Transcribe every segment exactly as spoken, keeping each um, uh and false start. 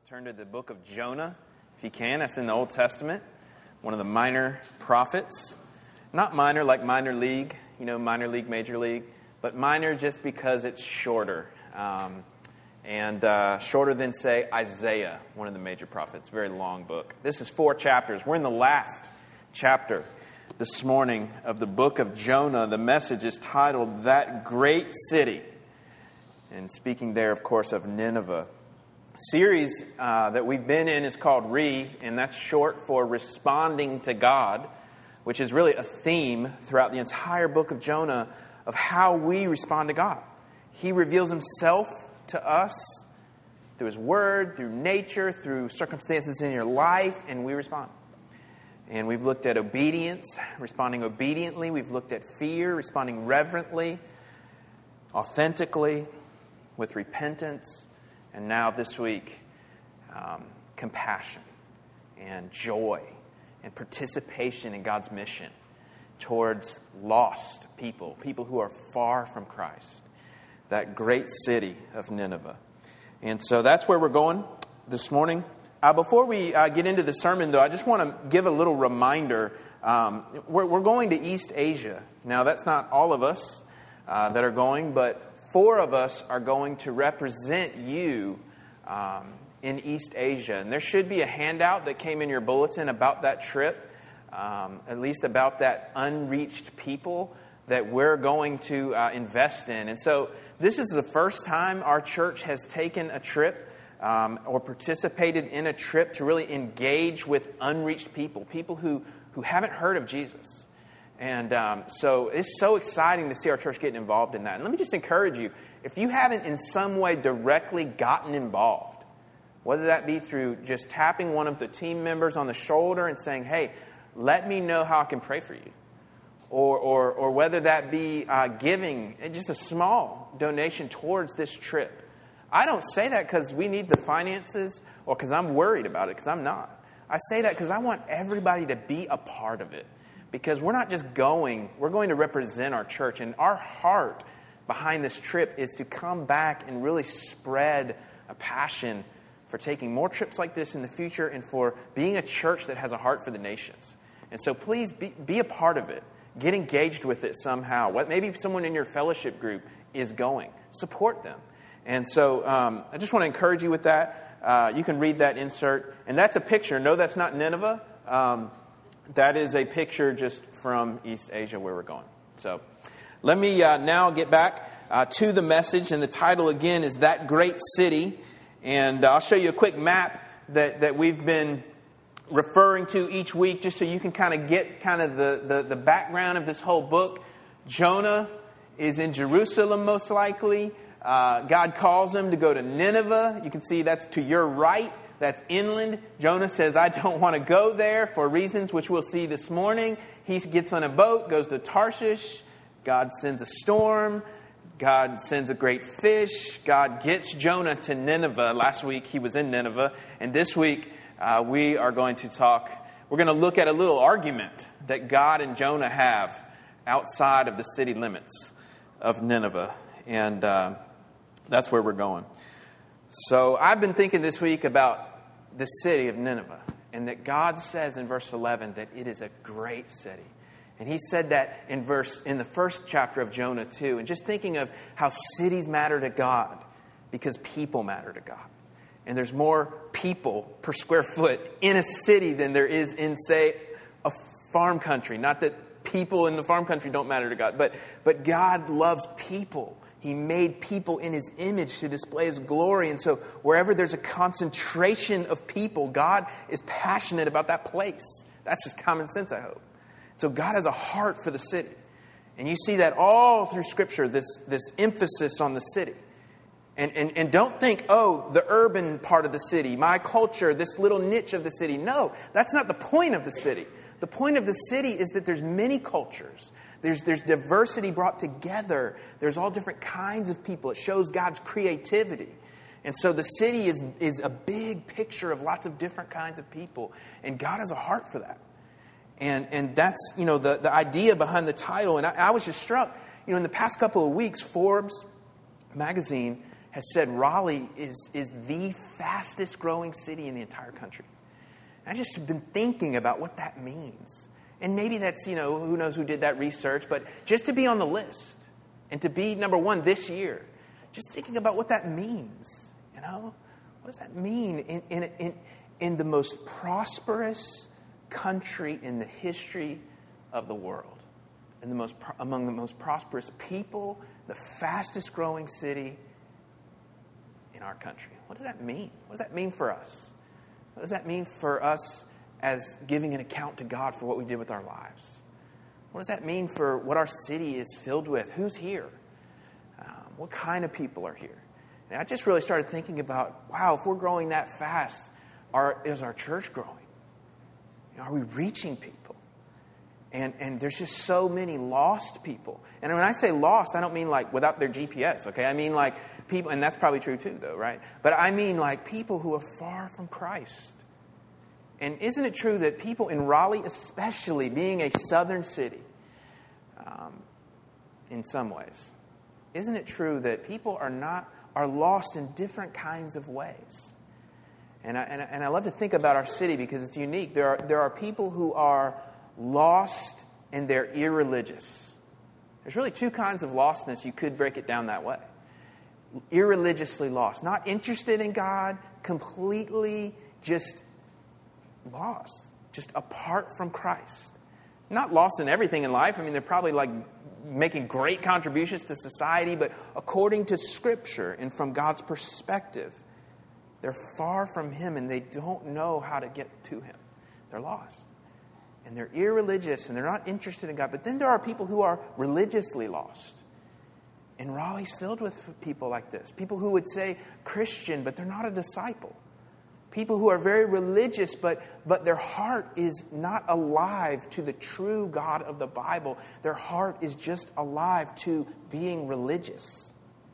Turn to the book of Jonah, if you can. That's in the Old Testament. One of the minor prophets. Not minor like minor league, you know, minor league, major league, but minor just because it's shorter. Um, and uh, shorter than, say, Isaiah, one of the major prophets. Very long book. This is four chapters. We're in the last chapter this morning of the book of Jonah. The message is titled, That Great City. And speaking there, of course, of Nineveh. Series uh, that we've been in is called Re, and that's short for responding to God, which is really a theme throughout the entire book of Jonah of how we respond to God. He reveals himself to us through his word, through nature, through circumstances in your life, and we respond. And we've looked at obedience, responding obediently. We've looked at fear, responding reverently, authentically, with repentance. And now this week, um, compassion and joy and participation in God's mission towards lost people, people who are far from Christ, that great city of Nineveh. And so that's where we're going this morning. Uh, before we uh, get into the sermon, though, I just want to give a little reminder. Um, we're, we're going to East Asia. Now, that's not all of us uh, that are going, but four of us are going to represent you um, in East Asia. And there should be a handout that came in your bulletin about that trip, um, at least about that unreached people that we're going to uh, invest in. And so this is the first time our church has taken a trip um, or participated in a trip to really engage with unreached people, people who, who haven't heard of Jesus. And um, so it's so exciting to see our church getting involved in that. And let me just encourage you, if you haven't in some way directly gotten involved, whether that be through just tapping one of the team members on the shoulder and saying, hey, let me know how I can pray for you. Or or, or whether that be uh, giving just a small donation towards this trip. I don't say that because we need the finances or because I'm worried about it, because I'm not. I say that because I want everybody to be a part of it. Because we're not just going, we're going to represent our church. And our heart behind this trip is to come back and really spread a passion for taking more trips like this in the future and for being a church that has a heart for the nations. And so please be, be a part of it. Get engaged with it somehow. What, maybe someone in your fellowship group is going. Support them. And so um, I just want to encourage you with that. Uh, you can read that insert. And that's a picture. No, that's not Nineveh. Um, That is a picture just from East Asia where we're going. So let me uh, now get back uh, to the message. And the title again is That Great City. And uh, I'll show you a quick map that, that we've been referring to each week just so you can kind of get kind of the, the, the background of this whole book. Jonah is in Jerusalem most likely. Uh, God calls him to go to Nineveh. You can see that's to your right. That's inland. Jonah says, I don't want to go there for reasons which we'll see this morning. He gets on a boat, goes to Tarshish. God sends a storm. God sends a great fish. God gets Jonah to Nineveh. Last week he was in Nineveh. And this week uh, we are going to talk, we're going to look at a little argument that God and Jonah have outside of the city limits of Nineveh. And uh, that's where we're going. So I've been thinking this week about the city of Nineveh, and that God says in verse eleven that it is a great city. And he said that in verse in the first chapter of Jonah too. And just thinking of how cities matter to God because people matter to God. And there's more people per square foot in a city than there is in, say, a farm country. Not that people in the farm country don't matter to God, but but God loves people. He made people in his image to display his glory. And so wherever there's a concentration of people, God is passionate about that place. That's just common sense, I hope. So God has a heart for the city. And you see that all through Scripture, this, this emphasis on the city. And, and, and don't think, oh, the urban part of the city, my culture, this little niche of the city. No, that's not the point of the city. The point of the city is that there's many cultures. There's, there's diversity brought together. There's all different kinds of people. It shows God's creativity. And so the city is, is a big picture of lots of different kinds of people. And God has a heart for that. And and that's, you know, the, the idea behind the title. And I, I was just struck, you know, in the past couple of weeks, Forbes magazine has said Raleigh is, is the fastest growing city in the entire country. And I've just been thinking about what that means. And maybe that's, you know, who knows who did that research, but just to be on the list and to be number one this year, just thinking about what that means, you know? What does that mean in, in, in, in the most prosperous country in the history of the world? In the most, among the most prosperous people, the fastest growing city in our country. What does that mean? What does that mean for us? What does that mean for us as giving an account to God for what we did with our lives? What does that mean for what our city is filled with? Who's here? Um, what kind of people are here? And I just really started thinking about, wow, if we're growing that fast, are, is our church growing? You know, are we reaching people? And and there's just so many lost people. And when I say lost, I don't mean like without their G P S, okay? I mean like people, and that's probably true too, though, right? But I mean like people who are far from Christ. And isn't it true that people in Raleigh, especially being a southern city, um, in some ways, isn't it true that people are not are lost in different kinds of ways? And I, and I, and I love to think about our city because it's unique. There are there are people who are lost and they're irreligious. There's really two kinds of lostness. You could break it down that way. Irreligiously lost. Not interested in God, completely just lost. Just apart from Christ. Not lost in everything in life. I mean, they're probably like making great contributions to society, but according to Scripture and from God's perspective, they're far from Him and they don't know how to get to Him. They're lost. And they're irreligious and they're not interested in God. But then there are people who are religiously lost. And Raleigh's filled with people like this. People who would say Christian, but they're not a disciple. People who are very religious, but, but their heart is not alive to the true God of the Bible. Their heart is just alive to being religious.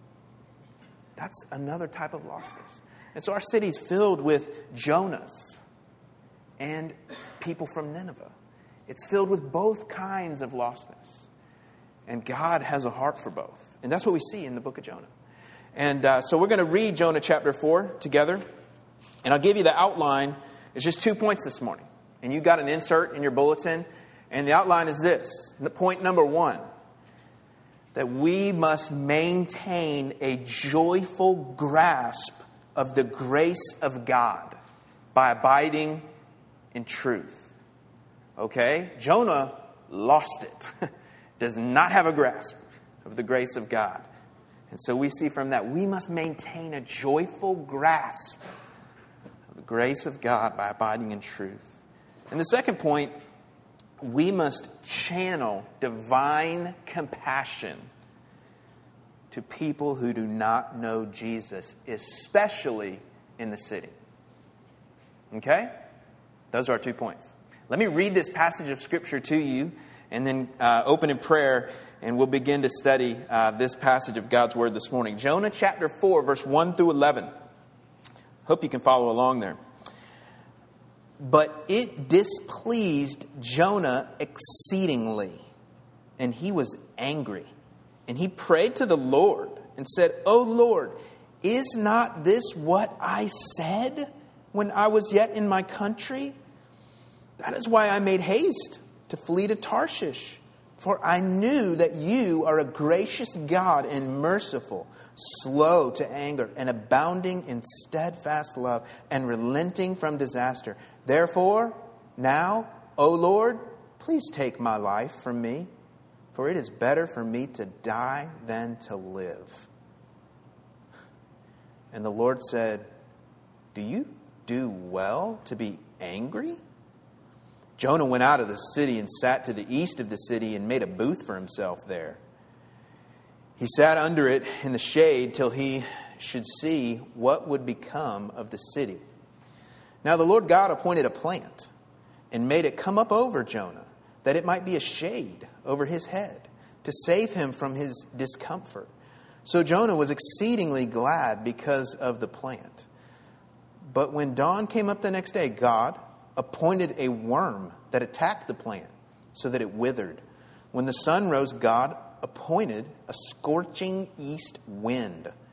That's another type of lostness. And so our city is filled with Jonahs and people from Nineveh. It's filled with both kinds of lostness. And God has a heart for both. And that's what we see in the book of Jonah. And uh, so we're going to read Jonah chapter four together. And I'll give you the outline. It's just two points this morning. And you got an insert in your bulletin. And the outline is this. Point number one. That we must maintain a joyful grasp of the grace of God by abiding in truth. Okay? Jonah lost it. Does not have a grasp of the grace of God. And so we see from that, we must maintain a joyful grasp of the grace of God by abiding in truth. And the second point, we must channel divine compassion to people who do not know Jesus, especially in the city. Okay? Those are our two points. Let me read this passage of Scripture to you and then uh, open in prayer, and we'll begin to study uh, this passage of God's Word this morning. Jonah chapter four, verse one through eleven. Hope you can follow along there. But it displeased Jonah exceedingly, and he was angry. And he prayed to the Lord and said, O Lord, is not this what I said when I was yet in my country? That is why I made haste to flee to Tarshish. For I knew that you are a gracious God and merciful, slow to anger, and abounding in steadfast love, and relenting from disaster. Therefore, now, O Lord, please take my life from me, for it is better for me to die than to live. And the Lord said, Do you do well to be angry? Jonah went out of the city and sat to the east of the city and made a booth for himself there. He sat under it in the shade till he should see what would become of the city. Now the Lord God appointed a plant and made it come up over Jonah, that it might be a shade over his head, to save him from his discomfort. So Jonah was exceedingly glad because of the plant. But when dawn came up the next day, God appointed a worm that attacked the plant so that it withered. When the sun rose, God appointed a scorching east wind,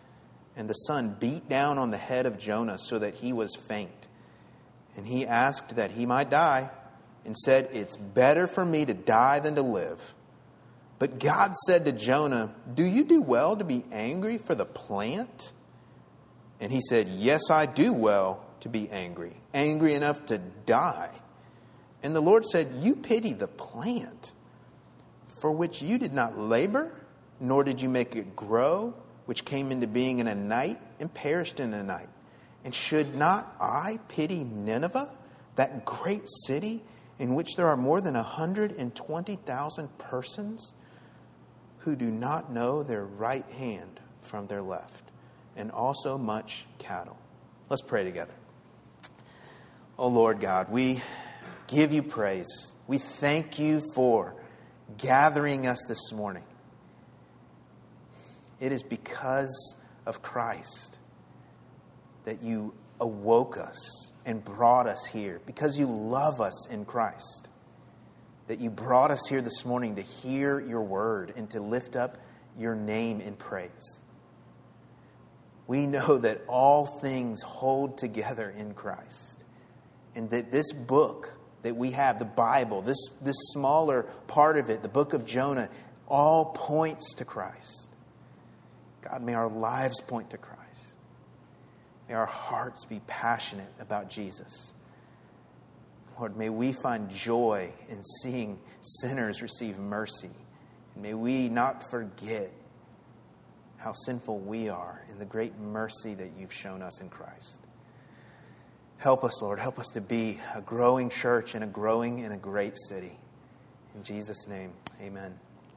And the sun beat down on the head of Jonah so that he was faint. And he asked that he might die, and said, "It's better for me to die than to live." But God said to Jonah, "Do you do well to be angry for the plant?" And he said, "Yes, I do well to be angry, angry enough to die." And the Lord said, "You pity the plant, for which you did not labor, nor did you make it grow, which came into being in a night and perished in a night. And should not I pity Nineveh, that great city in which there are more than one hundred twenty thousand persons who do not know their right hand from their left, and also much cattle?" Let's pray together. Oh Lord God, we give you praise. We thank you for gathering us this morning. It is because of Christ that you awoke us and brought us here. Because you love us in Christ, that you brought us here this morning to hear your word and to lift up your name in praise. We know that all things hold together in Christ, and that this book that we have, the Bible, this, this smaller part of it, the book of Jonah, all points to Christ. God, may our lives point to Christ. May our hearts be passionate about Jesus. Lord, may we find joy in seeing sinners receive mercy. And may we not forget how sinful we are in the great mercy that you've shown us in Christ. Help us, Lord. Help us to be a growing church and a growing and a great city. In Jesus' name, amen.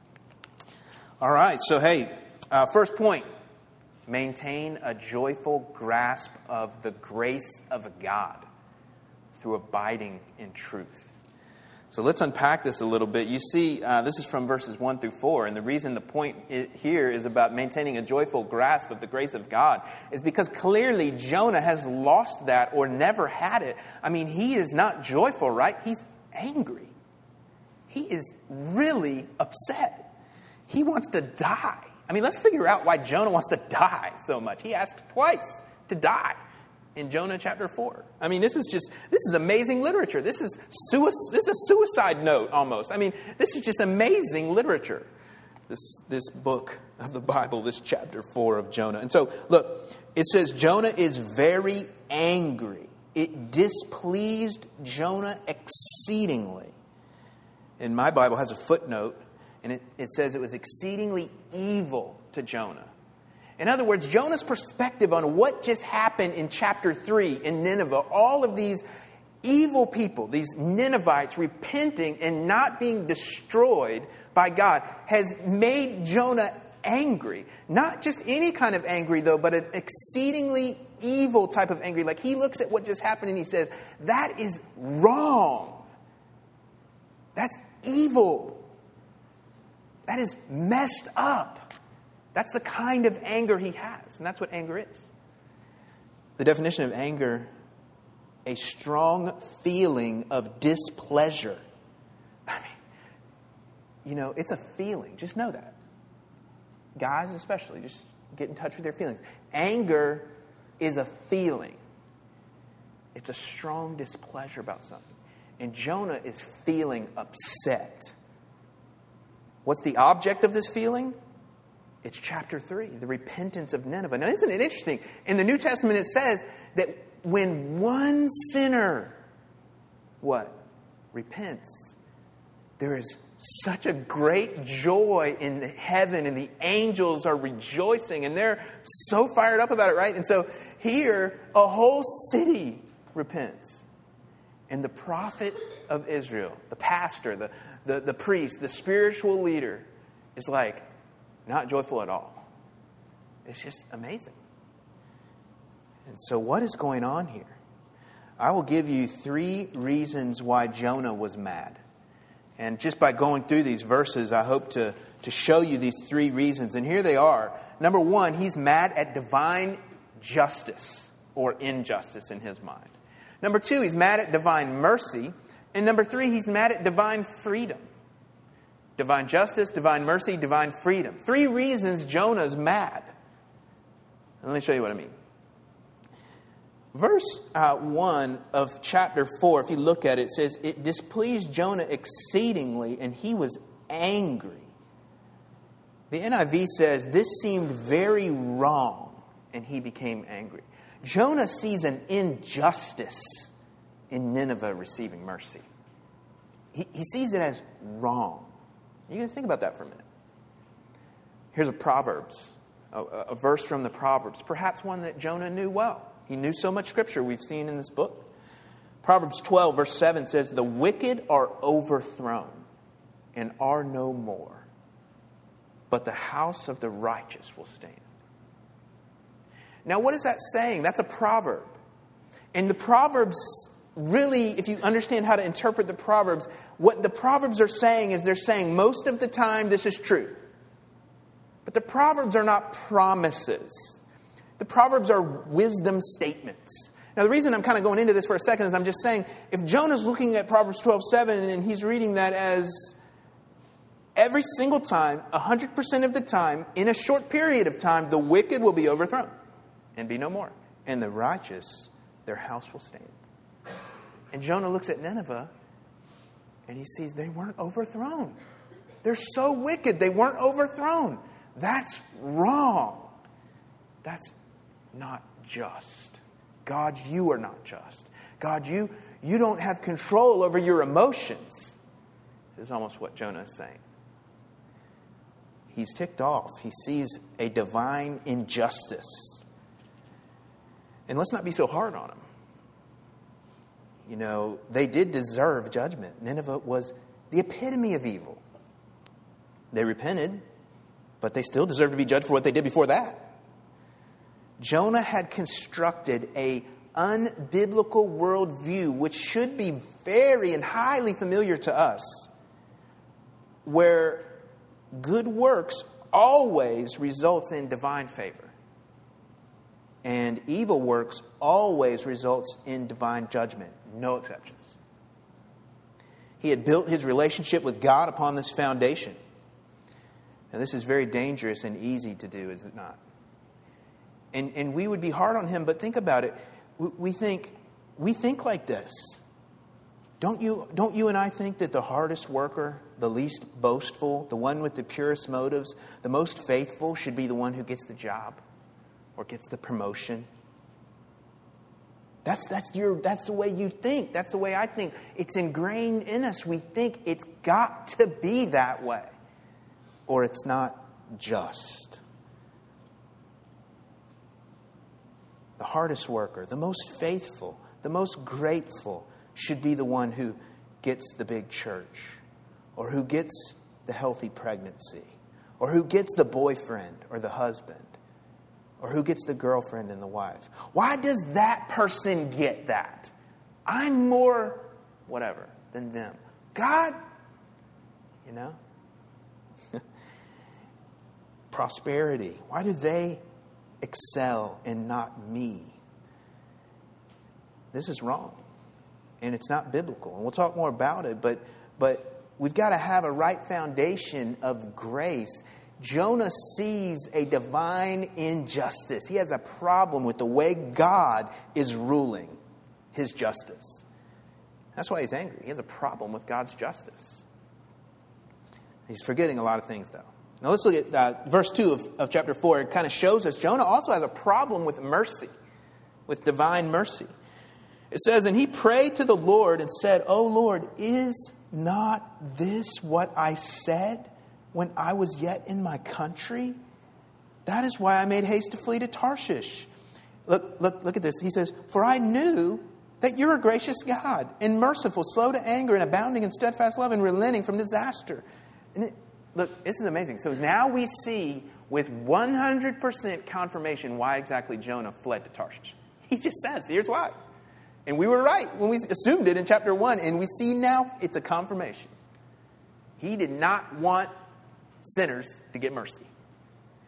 All right, so hey, uh, first point. Maintain a joyful grasp of the grace of God through abiding in truth. So let's unpack this a little bit. You see, uh, this is from verses one through four. And the reason the point here is about maintaining a joyful grasp of the grace of God is because clearly Jonah has lost that or never had it. I mean, he is not joyful, right? He's angry. He is really upset. He wants to die. I mean, let's figure out why Jonah wants to die so much. He asked twice to die in Jonah chapter four. I mean, this is just, this is amazing literature. This is suicide, this is a suicide note almost. I mean, this is just amazing literature. This, this book of the Bible, this chapter four of Jonah. And so, look, it says Jonah is very angry. It displeased Jonah exceedingly. And my Bible has a footnote. And it, it says it was exceedingly evil to Jonah. In other words, Jonah's perspective on what just happened in chapter three in Nineveh, all of these evil people, these Ninevites repenting and not being destroyed by God, has made Jonah angry. Not just any kind of angry, though, but an exceedingly evil type of angry. Like he looks at what just happened and he says, that is wrong. That's evil. That is messed up. That's the kind of anger he has. And that's what anger is. The definition of anger, a strong feeling of displeasure. I mean, you know, it's a feeling. Just know that. Guys especially, just get in touch with their feelings. Anger is a feeling. It's a strong displeasure about something. And Jonah is feeling upset. What's the object of this feeling? It's chapter three, the repentance of Nineveh. Now, isn't it interesting? In the New Testament, it says that when one sinner, what? Repents, there is such a great joy in heaven, and the angels are rejoicing, and they're so fired up about it, right? And so here, a whole city repents. And the prophet of Israel, the pastor, the, the, the priest, the spiritual leader is like, not joyful at all. It's just amazing. And so what is going on here? I will give you three reasons why Jonah was mad. And just by going through these verses, I hope to, to show you these three reasons. And here they are. Number one, he's mad at divine justice or injustice in his mind. Number two, he's mad at divine mercy. And number three, he's mad at divine freedom. Divine justice, divine mercy, divine freedom. Three reasons Jonah's mad. And let me show you what I mean. Verse uh, one of chapter four, if you look at it, it says, it displeased Jonah exceedingly, and he was angry. The N I V says, this seemed very wrong, and he became angry. Jonah sees an injustice in Nineveh receiving mercy. He, he sees it as wrong. You can think about that for a minute. Here's a Proverbs, a, a verse from the Proverbs, perhaps one that Jonah knew well. He knew so much scripture we've seen in this book. Proverbs twelve, verse seven says, the wicked are overthrown and are no more, but the house of the righteous will stand. Now, what is that saying? That's a proverb. And the Proverbs, really, if you understand how to interpret the Proverbs, what the Proverbs are saying is they're saying most of the time this is true. But the Proverbs are not promises. The Proverbs are wisdom statements. Now, the reason I'm kind of going into this for a second is I'm just saying, if Jonah's looking at Proverbs twelve seven and he's reading that as every single time, one hundred percent of the time, in a short period of time, the wicked will be overthrown and be no more. And the righteous, their house will stand. And Jonah looks at Nineveh and he sees they weren't overthrown. They're so wicked, they weren't overthrown. That's wrong. That's not just. God, you are not just. God, you, you don't have control over your emotions. This is almost what Jonah is saying. He's ticked off. He sees a divine injustice. And let's not be so hard on him. You know, they did deserve judgment. Nineveh was the epitome of evil. They repented, but they still deserve to be judged for what they did before that. Jonah had constructed a unbiblical worldview, which should be very and highly familiar to us, where good works always results in divine favor, and evil works always results in divine judgment. No exceptions. He had built his relationship with God upon this foundation. Now, this is very dangerous and easy to do, is it not? And and we would be hard on him, but think about it. We, we think we think like this. Don't you don't you and I think that the hardest worker, the least boastful, the one with the purest motives, the most faithful should be the one who gets the job or gets the promotion? That's that's your that's the way you think. That's the way I think. It's ingrained in us. We think it's got to be that way, or it's not just. The hardest worker, the most faithful, the most grateful should be the one who gets the big church, or who gets the healthy pregnancy, or who gets the boyfriend or the husband, or who gets the girlfriend and the wife. Why does that person get that? I'm more whatever than them. God, you know? Prosperity. Why do they excel and not me? This is wrong. And it's not biblical. And we'll talk more about it, but but we've got to have a right foundation of grace. Jonah sees a divine injustice. He has a problem with the way God is ruling his justice. That's why he's angry. He has a problem with God's justice. He's forgetting a lot of things, though. Now let's look at uh, verse two of, of chapter four. It kind of shows us Jonah also has a problem with mercy, with divine mercy. It says, and he prayed to the Lord and said, O Lord, is not this what I said when I was yet in my country? That is why I made haste to flee to Tarshish. Look, look, look at this. He says, for I knew that you're a gracious God and merciful, slow to anger and abounding in steadfast love and relenting from disaster. And it, look, this is amazing. So now we see with one hundred percent confirmation why exactly Jonah fled to Tarshish. He just says, here's why. And we were right when we assumed it in chapter one. And we see now it's a confirmation. He did not want sinners to get mercy.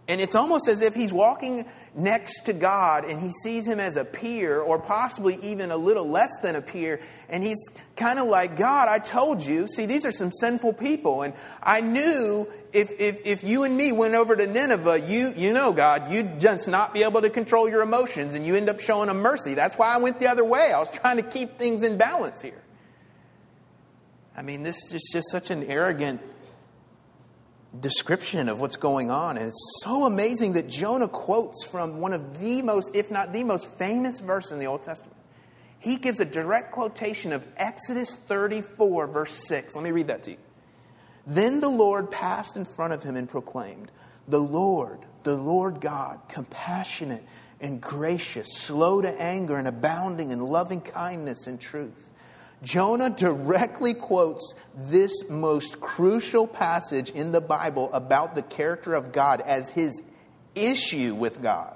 And it's almost as if he's walking next to God and he sees him as a peer, or possibly even a little less than a peer. And he's kind of like, God, I told you. See, these are some sinful people. And I knew if if, if you and me went over to Nineveh, you, you know, God, you'd just not be able to control your emotions. And you end up showing them mercy. That's why I went the other way. I was trying to keep things in balance here. I mean, this is just such an arrogant description of what's going on. And it's so amazing that Jonah quotes from one of the most, if not the most famous verse in the Old Testament. He gives a direct quotation of Exodus thirty-four, verse six. Let me read that to you. Then the Lord passed in front of him and proclaimed, the Lord, the Lord God, compassionate and gracious, slow to anger and abounding in loving kindness and truth. Jonah directly quotes this most crucial passage in the Bible about the character of God as his issue with God.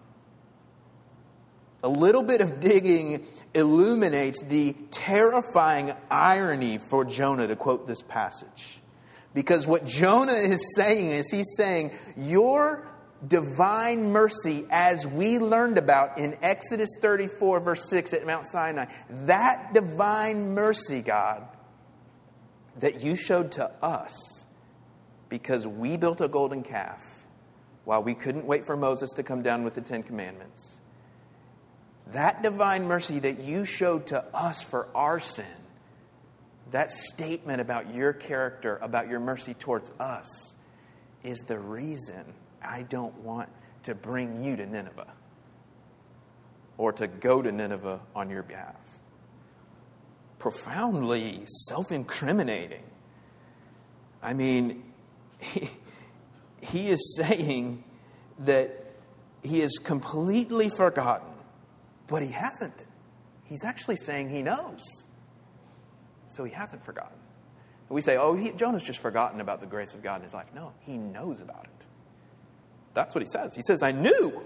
A little bit of digging illuminates the terrifying irony for Jonah to quote this passage. Because what Jonah is saying is he's saying, your divine mercy, as we learned about in Exodus thirty-four, verse six at Mount Sinai, that divine mercy, God, that you showed to us because we built a golden calf while we couldn't wait for Moses to come down with the Ten Commandments. That divine mercy that you showed to us for our sin, that statement about your character, about your mercy towards us, is the reason I don't want to bring you to Nineveh or to go to Nineveh on your behalf. Profoundly self-incriminating. I mean, he, he is saying that he is completely forgotten, but he hasn't. He's actually saying he knows. So he hasn't forgotten. We say, oh, he, Jonah's just forgotten about the grace of God in his life. No, he knows about it. That's what he says. He says, I knew.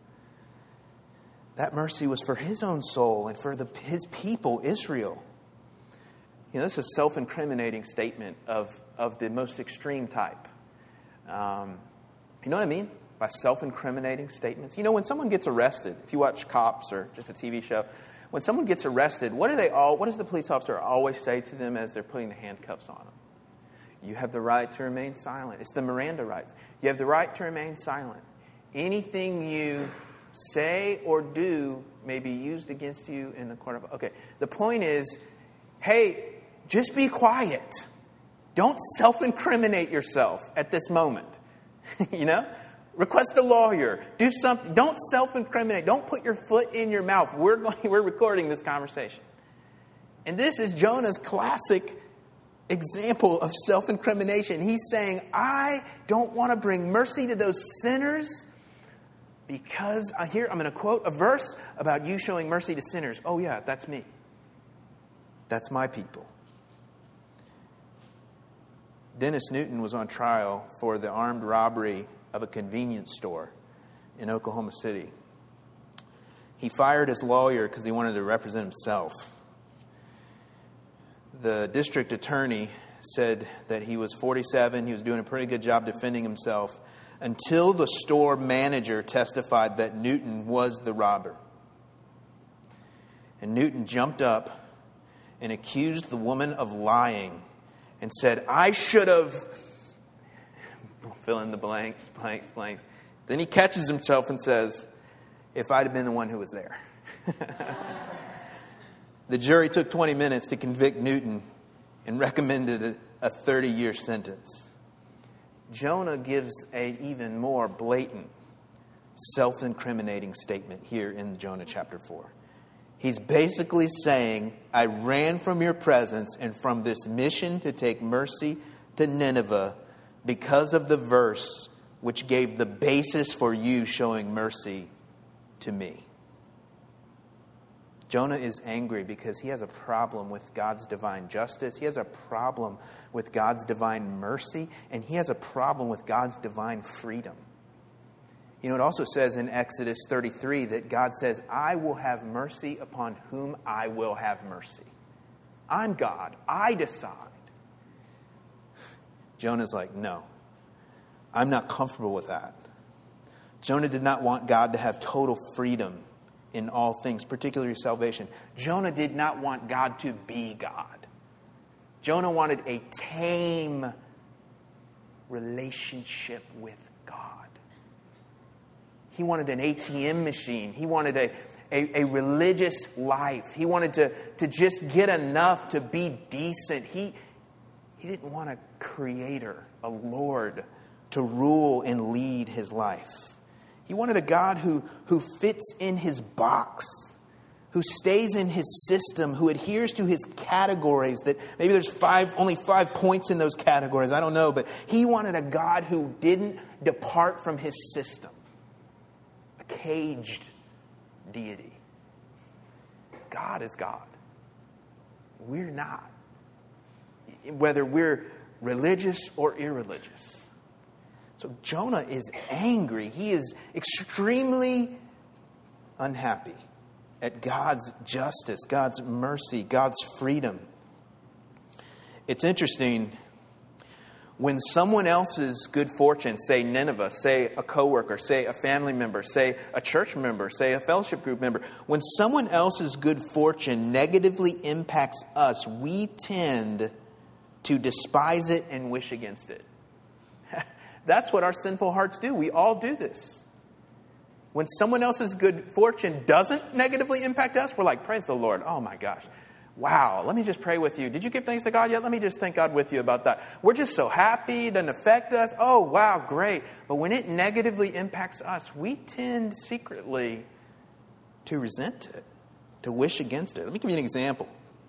That mercy was for his own soul and for the, his people, Israel. You know, this is a self-incriminating statement of, of the most extreme type. Um, you know what I mean by self-incriminating statements? You know, when someone gets arrested, if you watch Cops or just a T V show, when someone gets arrested, what do they all? What does the police officer always say to them as they're putting the handcuffs on them? You have the right to remain silent. It's the Miranda rights. You have the right to remain silent. Anything you say or do may be used against you in the court of... Okay, the point is, hey, just be quiet. Don't self-incriminate yourself at this moment. You know? Request a lawyer. Do something. Don't self-incriminate. Don't put your foot in your mouth. We're going, we're recording this conversation. And this is Jonah's classic example of self-incrimination. He's saying, I don't want to bring mercy to those sinners because I hear I'm going to quote a verse about you showing mercy to sinners. Oh yeah, that's me. That's my people. Dennis Newton was on trial for the armed robbery of a convenience store in Oklahoma City. He fired his lawyer because he wanted to represent himself. The district attorney said that he was forty-seven. He was doing a pretty good job defending himself until the store manager testified that Newton was the robber. And Newton jumped up and accused the woman of lying and said, I should have... Fill in the blanks, blanks, blanks. Then he catches himself and says, if I'd have been the one who was there. The jury took twenty minutes to convict Newton and recommended a thirty-year sentence. Jonah gives an even more blatant, self-incriminating statement here in Jonah chapter four. He's basically saying, I ran from your presence and from this mission to take mercy to Nineveh because of the verse which gave the basis for you showing mercy to me. Jonah is angry because he has a problem with God's divine justice. He has a problem with God's divine mercy. And he has a problem with God's divine freedom. You know, it also says in Exodus thirty-three that God says, I will have mercy upon whom I will have mercy. I'm God. I decide. Jonah's like, no, I'm not comfortable with that. Jonah did not want God to have total freedom in all things, particularly salvation. Jonah did not want God to be God. Jonah wanted a tame relationship with God. He wanted an A T M machine. He wanted a, a, a religious life. He wanted to, to just get enough to be decent. He, he didn't want a creator, a Lord, to rule and lead his life. He wanted a God who, who fits in his box, who stays in his system, who adheres to his categories, that maybe there's five, only five points in those categories. I don't know. But he wanted a God who didn't depart from his system. A caged deity. God is God. We're not. Whether we're religious or irreligious. So Jonah is angry. He is extremely unhappy at God's justice, God's mercy, God's freedom. It's interesting, when someone else's good fortune, say Nineveh, say a coworker, say a family member, say a church member, say a fellowship group member, when someone else's good fortune negatively impacts us, we tend to despise it and wish against it. That's what our sinful hearts do. We all do this. When someone else's good fortune doesn't negatively impact us, we're like, praise the Lord. Oh my gosh. Wow. Let me just pray with you. Did you give thanks to God yet? Let me just thank God with you about that. We're just so happy. It doesn't affect us. Oh, wow. Great. But when it negatively impacts us, we tend secretly to resent it, to wish against it. Let me give you an example.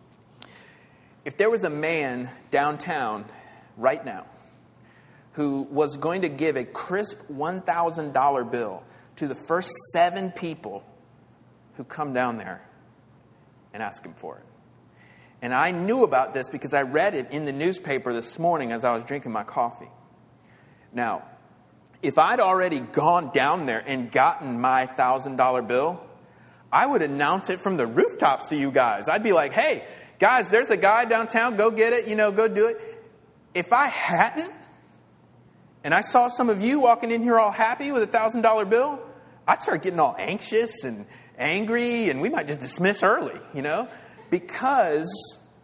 If there was a man downtown right now who was going to give a crisp one thousand dollars bill to the first seven people who come down there and ask him for it. And I knew about this because I read it in the newspaper this morning as I was drinking my coffee. Now, if I'd already gone down there and gotten my one thousand dollars bill, I would announce it from the rooftops to you guys. I'd be like, hey, guys, there's a guy downtown. Go get it. You know, go do it. If I hadn't, and I saw some of you walking in here all happy with a one thousand dollars bill, I'd start getting all anxious and angry, and we might just dismiss early, you know? Because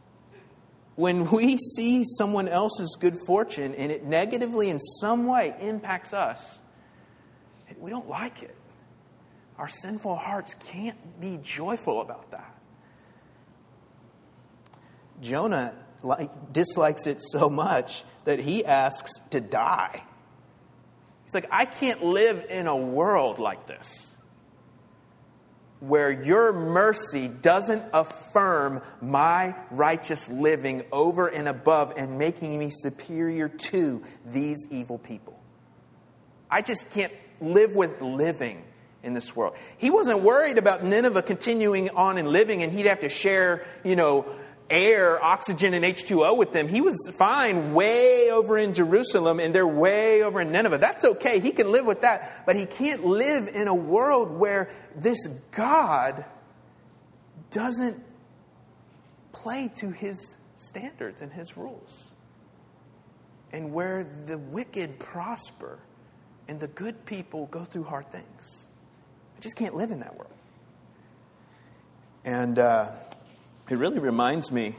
when we see someone else's good fortune and it negatively in some way impacts us, we don't like it. Our sinful hearts can't be joyful about that. Jonah like, dislikes it so much that he asks to die. He's like, I can't live in a world like this, where your mercy doesn't affirm my righteous living over and above and making me superior to these evil people. I just can't live with living in this world. He wasn't worried about Nineveh continuing on and living, and he'd have to share, you know, air, oxygen, and H two O with them. He was fine way over in Jerusalem, and they're way over in Nineveh. That's okay. He can live with that. But he can't live in a world where this God doesn't play to his standards and his rules. And where the wicked prosper and the good people go through hard things. I just can't live in that world. And uh It really reminds me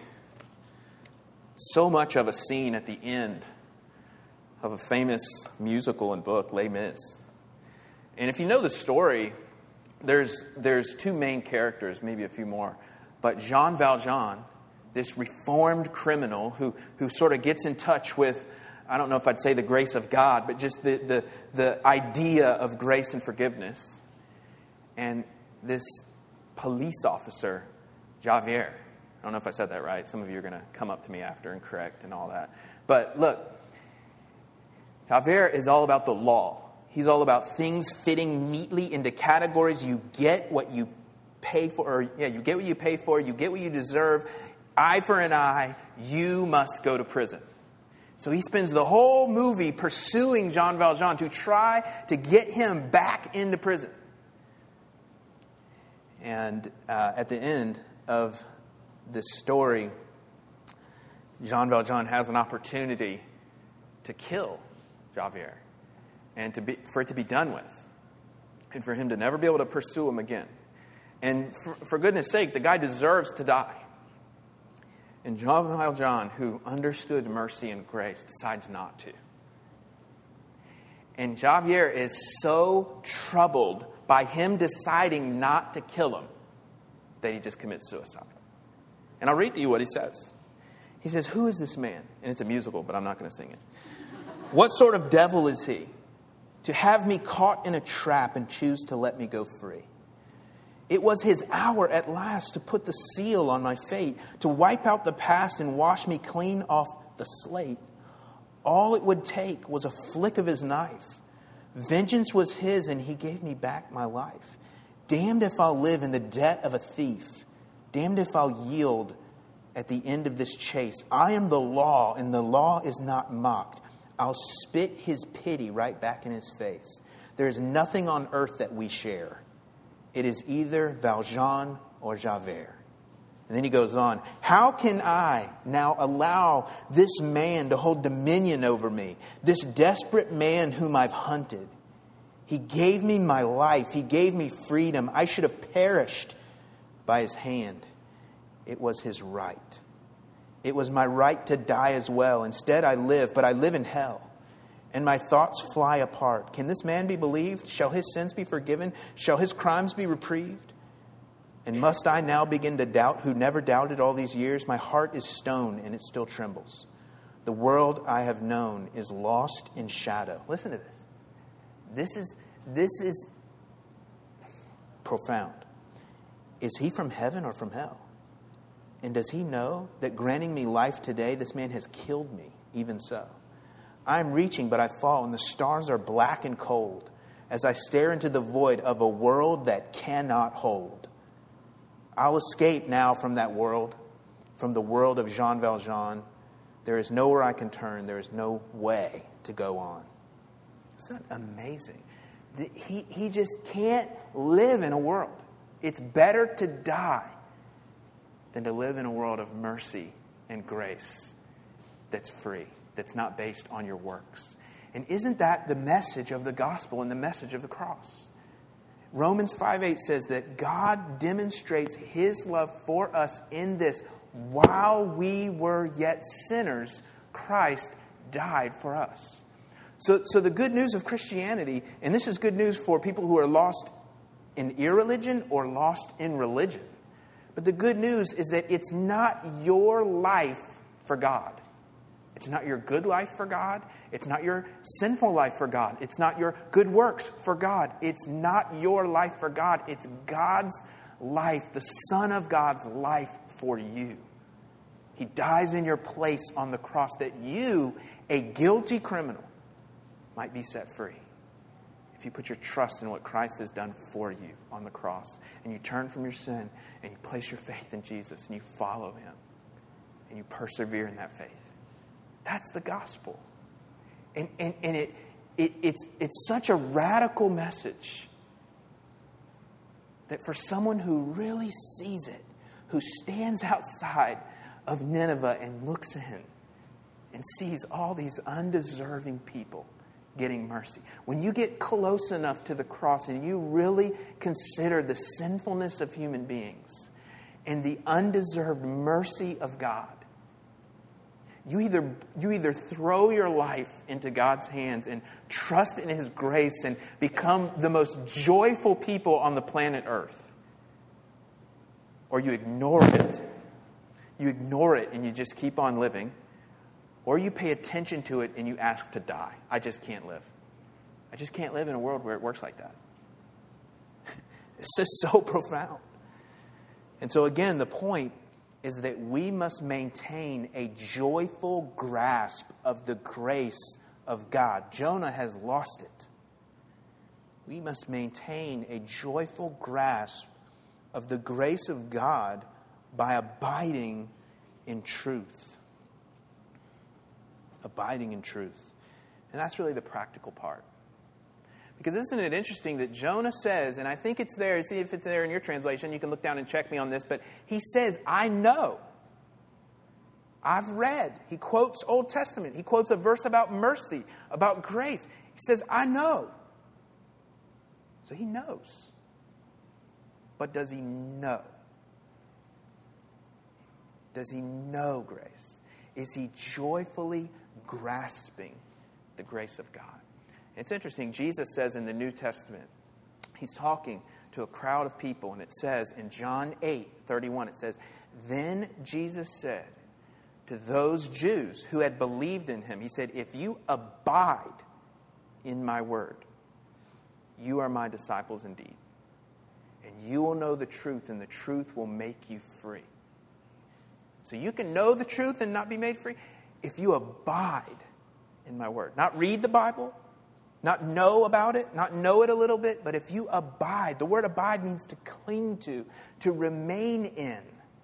so much of a scene at the end of a famous musical and book, Les Mis. And if you know the story, there's there's two main characters, maybe a few more. But Jean Valjean, this reformed criminal who, who sort of gets in touch with, I don't know if I'd say the grace of God, but just the, the, the idea of grace and forgiveness. And this police officer, Javert. I don't know if I said that right. Some of you are going to come up to me after and correct and all that. But look, Javert is all about the law. He's all about things fitting neatly into categories. You get what you pay for. Or, yeah, you get what you pay for. You get what you deserve. Eye for an eye. You must go to prison. So he spends the whole movie pursuing Jean Valjean to try to get him back into prison. And uh, at the end of this story, Jean Valjean has an opportunity to kill Javert and to be, for it to be done with. and for him to never be able to pursue him again. And for, for goodness sake, the guy deserves to die. And Jean Valjean, who understood mercy and grace, decides not to. And Javier is so troubled by him deciding not to kill him that he just commits suicide. And I'll read to you what he says. He says, "Who is this man?" And it's a musical, but I'm not going to sing it. "What sort of devil is he, to have me caught in a trap and choose to let me go free? It was his hour at last to put the seal on my fate, to wipe out the past and wash me clean off the slate. All it would take was a flick of his knife. Vengeance was his, and he gave me back my life. Damned if I'll live in the debt of a thief. Damned if I'll yield at the end of this chase. I am the law, and the law is not mocked. I'll spit his pity right back in his face. There is nothing on earth that we share. It is either Valjean or Javert." And then he goes on, "How can I now allow this man to hold dominion over me, this desperate man whom I've hunted? He gave me my life. He gave me freedom. I should have perished by his hand. It was his right. It was my right to die as well. Instead, I live, but I live in hell. And my thoughts fly apart. Can this man be believed? Shall his sins be forgiven? Shall his crimes be reprieved? And must I now begin to doubt who never doubted all these years? My heart is stone and it still trembles. The world I have known is lost in shadow." Listen to this. This is, this is profound. "Is he from heaven or from hell? And does he know that granting me life today, this man has killed me, even so? I am reaching, but I fall, and the stars are black and cold as I stare into the void of a world that cannot hold. I'll escape now from that world, from the world of Jean Valjean. There is nowhere I can turn. There is no way to go on." Isn't that amazing? He, he just can't live in a world. It's better to die than to live in a world of mercy and grace that's free, that's not based on your works. And isn't that the message of the gospel and the message of the cross? Romans five eight says that God demonstrates his love for us in this: while we were yet sinners, Christ died for us. So, so the good news of Christianity, and this is good news for people who are lost in irreligion or lost in religion. But the good news is that it's not your life for God. It's not your good life for God. It's not your sinful life for God. It's not your good works for God. It's not your life for God. It's God's life, the Son of God's life for you. He dies in your place on the cross that you, a guilty criminal, might be set free. If you put your trust in what Christ has done for you on the cross, and you turn from your sin, and you place your faith in Jesus, and you follow him, and you persevere in that faith. That's the gospel. And, and, and it, it, it's, it's such a radical message that for someone who really sees it, who stands outside of Nineveh and looks in and sees all these undeserving people getting mercy. When you get close enough to the cross and you really consider the sinfulness of human beings and the undeserved mercy of God, you either, you either throw your life into God's hands and trust in his grace and become the most joyful people on the planet Earth, or you ignore it. You ignore it and you just keep on living. Or you pay attention to it and you ask to die. I just can't live. I just can't live in a world where it works like that. It's just so profound. And so again, the point is that we must maintain a joyful grasp of the grace of God. Jonah has lost it. We must maintain a joyful grasp of the grace of God by abiding in truth. Abiding in truth. And that's really the practical part. Because isn't it interesting that Jonah says, and I think it's there, see if it's there in your translation, you can look down and check me on this, but he says, I know. I've read. He quotes Old Testament. He quotes a verse about mercy, about grace. He says, I know. So he knows. But does he know? Does he know grace? Is he joyfully grasping the grace of God? It's interesting. Jesus says in the New Testament, he's talking to a crowd of people, and it says in John eight thirty-one, it says, "Then Jesus said to those Jews who had believed in him," he said, "If you abide in my word, you are my disciples indeed. And you will know the truth, and the truth will make you free." So you can know the truth and not be made free if you abide in my word. Not read the Bible, not know about it, not know it a little bit, but if you abide. The word abide means to cling to, to remain in,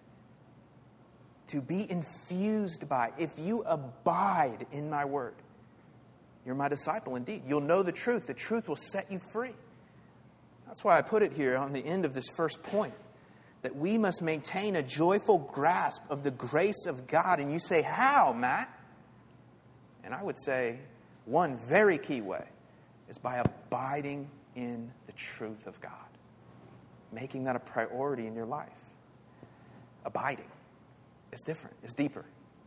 to be infused by. If you abide in my word, you're my disciple indeed. You'll know the truth. The truth will set you free. That's why I put it here on the end of this first point, that we must maintain a joyful grasp of the grace of God. And you say, how, Matt? And I would say one very key way is by abiding in the truth of God. Making that a priority in your life. Abiding. It's different. It's deeper.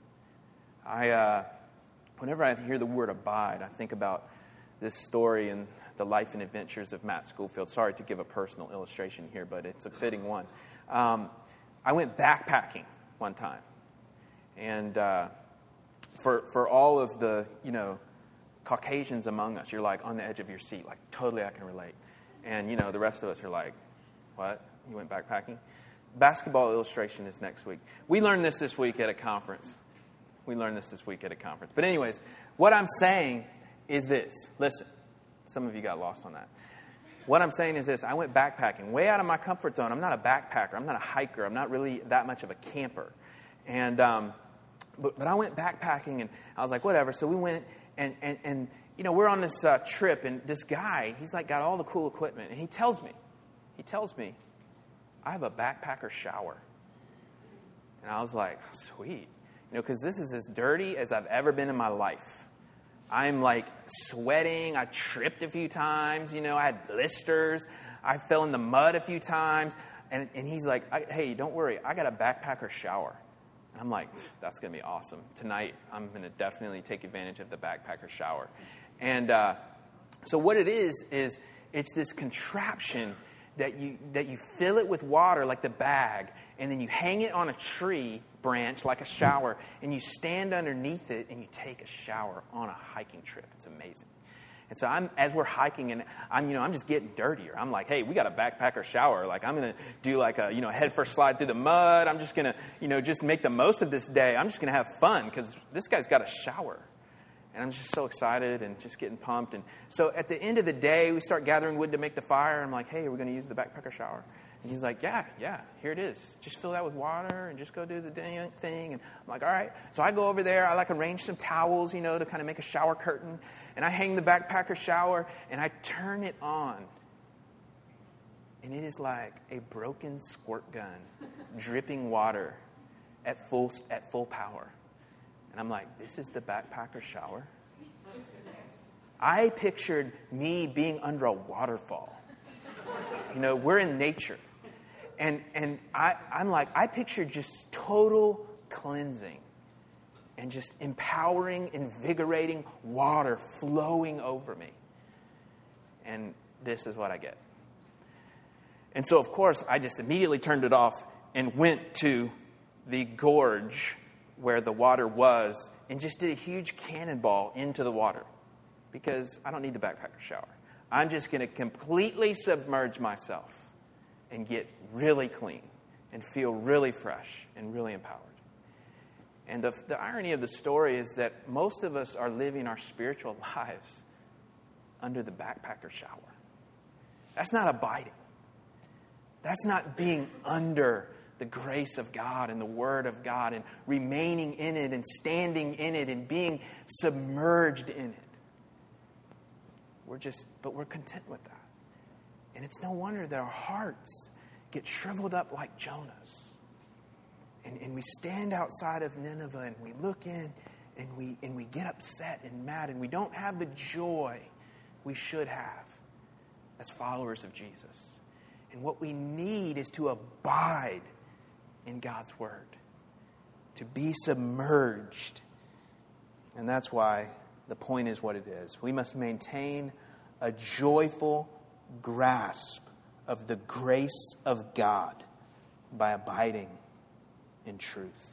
I, uh, whenever I hear the word abide, I think about this story in the life and adventures of Matt Schofield. Sorry to give a personal illustration here, but it's a fitting one. Um, I went backpacking one time. And uh, for for all of the, you know, Caucasians among us, you're like on the edge of your seat, like totally I can relate. And, you know, the rest of us are like, what? You went backpacking? Basketball illustration is next week. We learned this this week at a conference. We learned this this week at a conference. But anyways, what I'm saying is this. Listen, some of you got lost on that. What I'm saying is this. I went backpacking, way out of my comfort zone. I'm not a backpacker. I'm not a hiker. I'm not really that much of a camper. And um, but, but I went backpacking, and I was like, whatever. So we went, and, and, and you know, we're on this uh, trip, and this guy, he's like got all the cool equipment. And he tells me, he tells me, I have a backpacker shower. And I was like, sweet. You know, because this is as dirty as I've ever been in my life. I'm like sweating. I tripped a few times. You know, I had blisters. I fell in the mud a few times. And, and he's like, I, hey, don't worry. I got a backpacker shower. And I'm like, that's going to be awesome. Tonight, I'm going to definitely take advantage of the backpacker shower. And uh, so what it is, is it's this contraption that you that you fill it with water like the bag, and then you hang it on a tree branch like a shower, and you stand underneath it and you take a shower on a hiking trip. It's amazing. And so I'm as we're hiking, and I'm you know I'm just getting dirtier. I'm like, hey, we got a backpacker shower. Like I'm gonna do like a you know head first slide through the mud. I'm just gonna you know just make the most of this day. I'm just gonna have fun because this guy's got a shower. And I'm just so excited and just getting pumped. And so at the end of the day, we start gathering wood to make the fire. I'm like, hey, are we going to use the backpacker shower? And he's like, yeah, yeah, here it is. Just fill that with water and just go do the dang thing. And I'm like, all right. So I go over there. I like arrange some towels, you know, to kind of make a shower curtain. And I hang the backpacker shower and I turn it on. And it is like a broken squirt gun dripping water at full at full power. And I'm like, this is the backpacker shower? I pictured me being under a waterfall. You know, we're in nature. And and I, I'm like, I pictured just total cleansing and just empowering, invigorating water flowing over me. And this is what I get. And so, of course, I just immediately turned it off and went to the gorge where the water was and just did a huge cannonball into the water because I don't need the backpacker shower. I'm just going to completely submerge myself and get really clean and feel really fresh and really empowered. And the, the irony of the story is that most of us are living our spiritual lives under the backpacker shower. That's not abiding. That's not being under the grace of God and the Word of God and remaining in it and standing in it and being submerged in it. We're just, but we're content with that. And it's no wonder that our hearts get shriveled up like Jonah's. And, and we stand outside of Nineveh and we look in and we and we get upset and mad and we don't have the joy we should have as followers of Jesus. And what we need is to abide in God's Word, to be submerged. And that's why the point is what it is. We must maintain a joyful grasp of the grace of God by abiding in truth.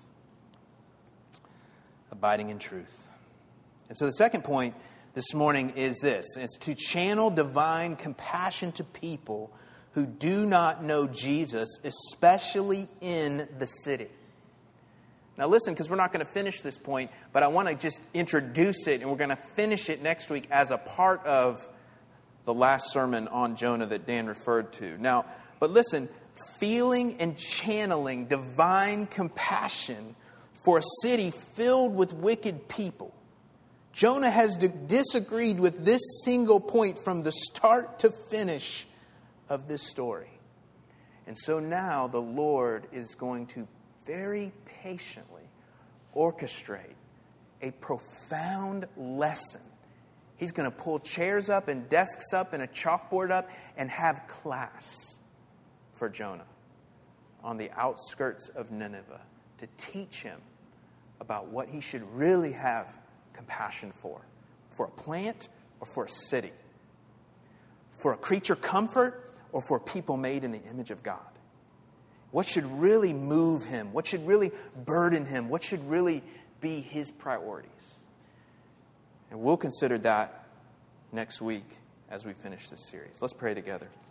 Abiding in truth. And so the second point this morning is this. It's to channel divine compassion to people who do not know Jesus, especially in the city. Now listen, because we're not going to finish this point, but I want to just introduce it, and we're going to finish it next week as a part of the last sermon on Jonah that Dan referred to. Now, but listen, feeling and channeling divine compassion for a city filled with wicked people. Jonah has disagreed with this single point from the start to finish of this story. And so now the Lord is going to very patiently orchestrate a profound lesson. He's going to pull chairs up and desks up and a chalkboard up and have class for Jonah on the outskirts of Nineveh to teach him about what he should really have compassion for. For a plant or for a city. For a creature comfort or for people made in the image of God. What should really move him? What should really burden him? What should really be his priorities? And we'll consider that next week as we finish this series. Let's pray together.